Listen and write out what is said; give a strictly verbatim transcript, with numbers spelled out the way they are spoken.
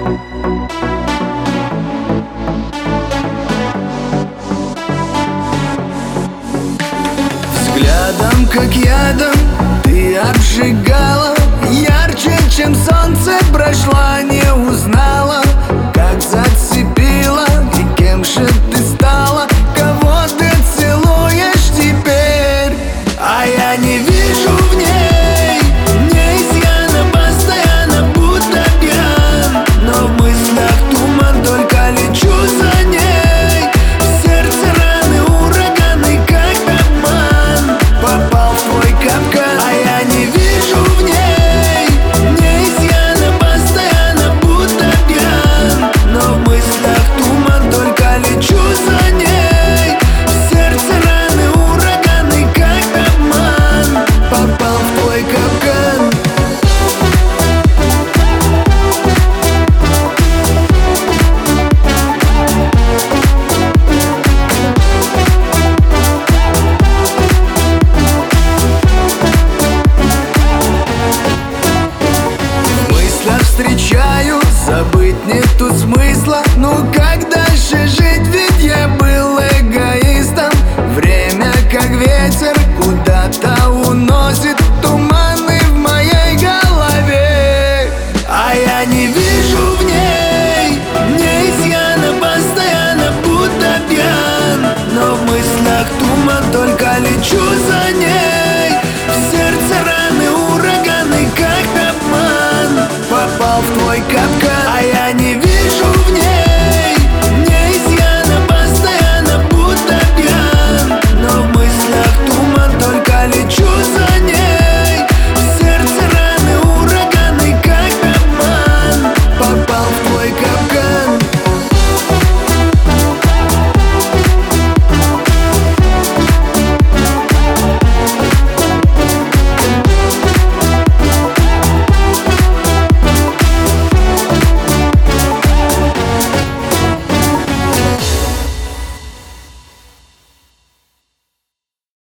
Взглядом, как ядом, ты обжигала. Ярче, чем солнце, прошла, не узнала. Как зацепила, и кем же ты стала? Кого ты целуешь теперь? А я не вижу в ней не изъяна, постоянно будто пьян. Но в мыслях туман, только лечу за ней. В сердце раны, ураганы, как обман. Попал в твой капкан. А я не вижу в ней не изъяна, постоянно будто пьян. Но в мыслях туман, только лечу за ней. В сердце раны, ураганы, как обман. Попал в твой капкан. В мыслях встречаю, забыть нету смысла. Ну как дальше жить, ведь я был эгоистом. Время как ветер куда-то уносит туманы в моей голове. А я не вижу в ней не изъяна, постоянно будто пьян. Но в мыслях туман, только лечу за ней. В сердце раны, ураганы, как обман. Попал в твой капкан.